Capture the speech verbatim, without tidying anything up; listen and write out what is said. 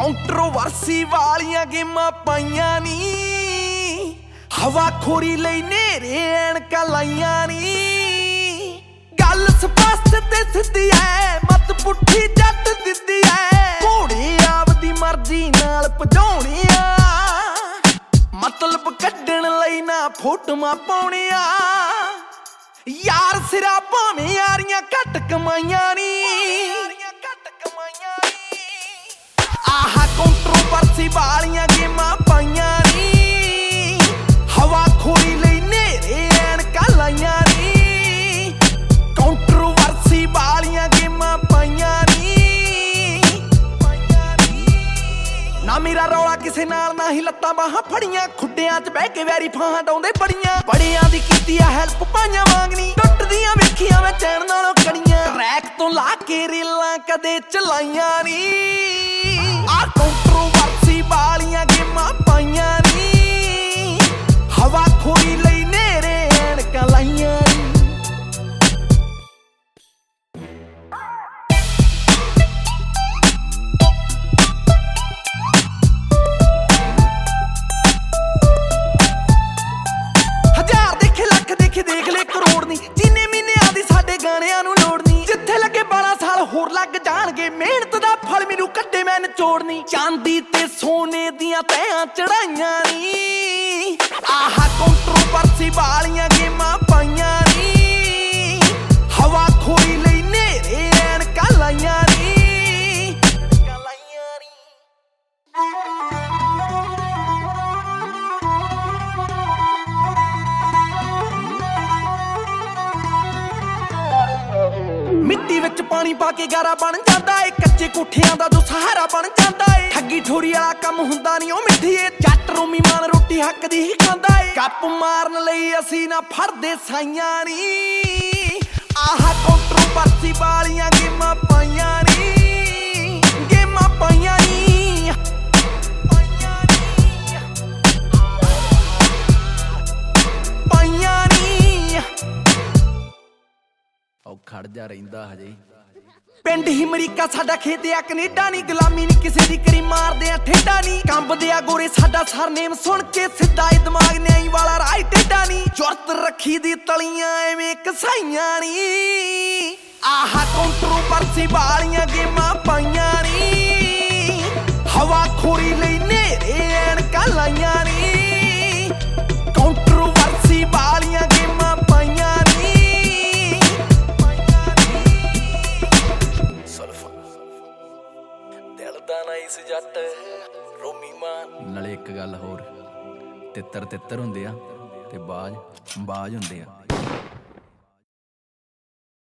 Controversy ਵਾਲੀਆਂ ਗੇਮਾਂ ਪਾਈਆਂ ਨੀ, ਹਵਾ ਖੋਰੀ ਲਈ ਨੇਰੇ ਐਨਕਾਂ ਲਾਈਆਂ ਨੀ। ਗੱਲ ਸਪਸ਼ਟ ਤੇ ਸਿੱਧੀ ਐ, ਮਤ ਪੁੱਠੀ ਜੱਟ ਦਿੱਤੀ ਐ। ਘੋੜੇ ਆਪਦੀ ਮਰਜ਼ੀ ਨਾਲ ਭਜਾਉਣਿਆ, ਮਤਲਬ ਕੱਢਣ ਲਈ ਨਾ ਫੋਟੋਆਂ ਪਾਉਣੀਆਂ। ਯਾਰ ਸਿਰਾ ਭਾਵੇਂ ਯਾਰੀਆਂ ਘੱਟ ਕਮਾਈਆਂ ਨੀ, ਆਹ ਕੰਟਰੋਵਰਸੀ ਵਾਲੀਆਂ ਗੇਮਾਂ ਪਾਈਆਂ ਨੀ, ਹਵਾ ਖੋਰੀ ਲਈ ਨੇਰੇ ਐਨਕਾਂ ਲਾਈਆਂ ਨੀ। ਕੰਟਰੋਵਰਸੀ ਵਾਲੀਆਂ ਗੇਮਾਂ ਪਾਈਆਂ ਨੀ, ਨਾ ਮੇਰਾ ਰੌਲਾ ਕਿਸੇ ਨਾਲ ਨਾ ਹੀ ਲੱਤਾਂ ਬਾਹਾਂ ਫੜੀਆਂ। ਖੁੱਡਿਆਂ 'ਚ ਬਹਿ ਕੇ ਵੈਰੀ ਫਾਹਾਂ ਡਾਉਂਦੇ ਬੜੀਆਂ, ਬੜਿਆਂ ਦੀ ਕੀਤੀ ਆ ਹੈਲਪ ਪਾਈਆਂ ਵਾਂਗਣੀ। ਟੁੱਟਦੀਆਂ ਵੇਖੀਆਂ ਮੈਂ ਚੈਨ ਨਾਲੋਂ ਕੜੀਆਂ, ਰੈਕ ਤੋਂ ਲਾ ਕੇ ਰੇਲਾਂ ਕਦੇ ਚਲਾਈਆਂ ਨੀ। ਆਹ ਕੰਟਰੋਵਰਸੀ ਵਾਲੀਆਂ ਗੇਮਾਂ ਪਾਈਆਂ ਨੀ, ਹਵਾ ਖੋਰੀ ਲਈ ਨੇਰੇ ਐਨਕਾਂ ਲਾਈਆਂ ਨੀ। ਹਜ਼ਾਰ ਦੇਖੇ ਲੱਖ ਦੇਖੇ ਦੇਖ ਲੈ ਕਰੋੜ ਨੀ, ਜਿੰਨੇ ਮਹੀਨਿਆਂ ਦੀ ਸਾਡੇ ਗਾਣਿਆਂ ਨੂੰ ਲੋੜ ਨੀ। ਜਿੱਥੇ ਲੱਗੇ ਬਾਰਾਂ ਸਾਲ ਹੋਰ ਲੱਗ ਜਾਣਗੇ, ਮਿਹਨਤ ਦਾ ਫਲ ਮੈਨੂੰ ਕੱਢੇ ਮੈਂ ਨਿਚੋੜਨੀ। ਚਾਂਦੀ ਤੇ ਸੋਨੇ ਦੀਆਂ ਤੈਆਂ ਚੜਾਈਆਂ ਨੀ, ਆਹ ਕੰਟਰੋਵਰਸੀ ਵਾਲੀਆਂ ਗੇਮਾਂ ਪਾਈਆਂ ਨੀ, ਹਵਾ ਖੋਰੀ ਲਈ ਨੇਰੇ ਐਨਕਾਂ ਲਾਈਆਂ ਨੀ। ਮਿੱਟੀ ਵਿੱਚ ਪਾਣੀ ਪਾ ਕੇ ਗਾਰਾ ਬਣ ਜਾਂਦਾ ਏ, ਕੱਚੇ ਕੋਠਿਆਂ ਦਾ ਜੋ ਸਹਾਰਾ ਬਣ ਜਾਂਦਾ ਏ। ਠੱਗੀ ਠੋਰੀ ਵਾਲਾ ਕੰਮ ਹੁੰਦਾ ਨੀ ਉਹ ਮਿੱਠੀਏ, ਜੱਟ ਰੋਮੀ ਮਾਨ ਰੋਟੀ ਹੱਕ ਦੀ ਹੀ ਖਾਂਦਾ ਏ। ਗੱਪ ਮਾਰਨ ਲਈ ਅਸੀਂ ਨਾ ਫੜਦੇ ਸਾਈਆਂ ਨੀ, ਆਹ ਕੰਟਰੋਵਰਸੀ ਵਾਲੀਆਂ ਗੇਮਾਂ ਪਾਈਆਂ ਨੀ, ਗੇਮਾਂ ਪਾਈਆਂ ਨੀ, ਪਾਈਆਂ ਨੀ, ਪਾਈਆਂ ਨੀ। ਉਹ ਖੜ ਜਾ ਰਹਿੰਦਾ ਹਜੇ। ਪਿੰਡ ਹੀ ਅਮਰੀਕਾ ਸਾਡਾ ਖੇਤ ਆ ਕੈਨੇਡਾ ਨੀ, ਗੁਲਾਮੀ ਨੀ ਕਿਸੇ ਦੀ ਕਰੀ ਮਾਰਦੇ ਆ ਠੇਡਾ ਨੀ। ਕੰਬਦੇ ਆ ਗੋਰੇ ਸਾਡਾ ਸਰਨੇਮ ਸੁਣ ਕੇ, ਸਿੱਧਾ ਏ ਦਿਮਾਗ ਨਿਆਈ ਵਾਲਾ ਰਾਹ ਟੇਡਾ ਨੀ। ਜੁਰਤ ਰੱਖੀ ਦੀ ਤਲੀਆਂ ਐਵੇਂ ਕਸਾਈਆਂ ਨੀ, ਆਹ ਕੰਟਰੋਵਰਸੀ ਵਾਲੀਆਂ ਗੇਮਾਂ ਪਾਈਆਂ ਨੀ, ਹਵਾ ਖੋਰੀ ਲਈ ਨੇਰੇ ਐਨਕਾਂ ਲਾਈਆਂ ਨੀ। ਕੰਟਰੋਵਰਸੀ ਵਾਲੀਆਂ ਗੇਮਾਂ ਪਾਈਆਂ ਨੀ, ਦਿਲ ਦਾ ਨਾਈਸ ਜੱਟ ਰੋਮੀ ਮਾਨ। ਨਾਲੇ ਇੱਕ ਗੱਲ ਹੋਰ, ਤਿੱਤਰ ਤਿੱਤਰ ਹੁੰਦੇ ਆ ਤੇ ਬਾਜ ਬਾਜ ਹੁੰਦੇ ਆ।